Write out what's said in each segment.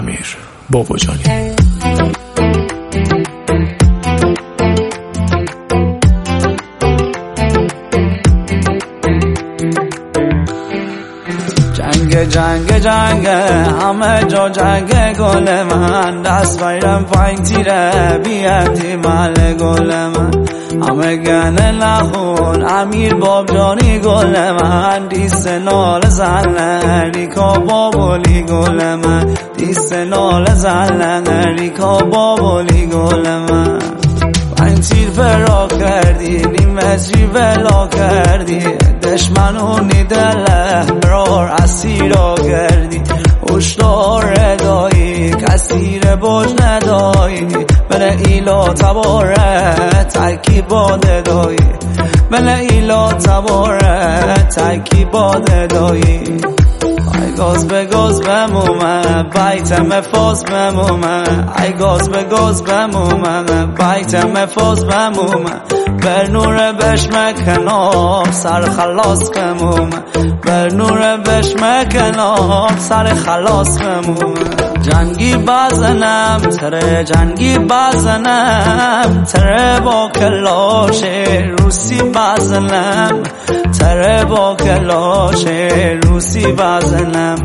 امیر باباجانی. جنگ همه جا جنگ گل من، دست غیرم پایین تیره بیادی مال گل من. همه گنه نخون امیر بابجانی گل من، دیست نال زنه ریکا بابولی گل من، دیست نال زنه ریکا بابولی گل من. پنج تیر فرا کردی نیم متری بلا کردی، دشمنونی دله برار اسیرا کردی. هشدار دایی کسیر بوج ندایی، بله ایلا تباره تکی باده دایی، بله ایلا تباره تکی باده دایی. ای گاز به گاز بمومه بیتم فاز بمومه، ای گاز به گاز بمومه بیتم فاز بمومه. بر نور بشمکنام سر خلاص بمومه، بر نور بشمکنام سر خلاص بمومه. جنگی بزنم تره جنگی بزنم، تره با کلاش روسی بزنم، تره با کلاش روسی بزنم.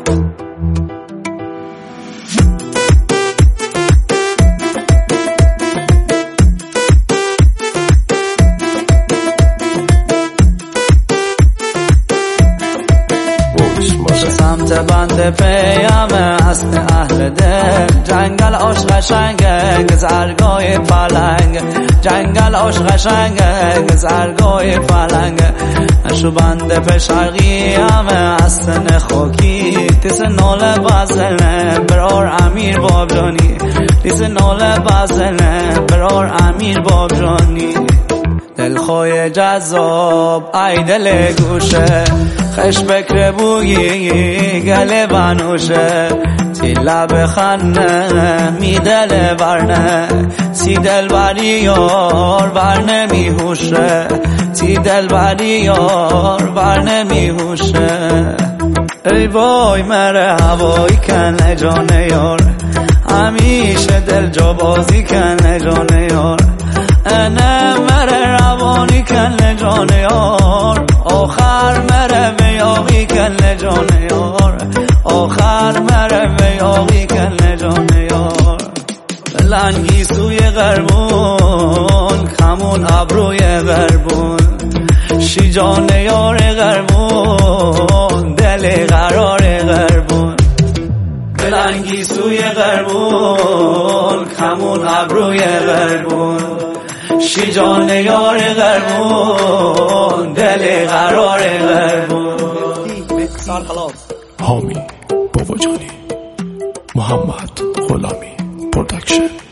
سمت بند پیام اصل اهل دل، جنگل آش قشنگه گذرگاه پلنگ، جنگل آش قشنگه گذرگاه پلنگ. اشو بند پشرقی همه اصل خاکی، تیز ناله بزنه برار امیر بابجانی، تیز ناله بزنه برار امیر بابجانی. دلخواه جذاب ای دل گوشه، خش بکر بویی گله بنوشه. تی لب خنه می دل برنه، تی دل بری یار برنه می هوشه، تی دل بری یار برنه می هوشه. ای وای مره هوایی کنه جان یار، همیشه دل جا بازی کنه جان یار. انه مره روانی کنه جان یار، آخر مره بیاقی کنه جان یار، آخر مره بیاقی کنه جان یار. لنگی سوی غربون کمون ابروی غربون، شی جان یار غربون دل قرار غربون. لنگی سوی غربون کمون ابروی غربون، شی جان یار غربون دل قرار غربون. حامی باباجانی، محمد غلامی پروداکشن.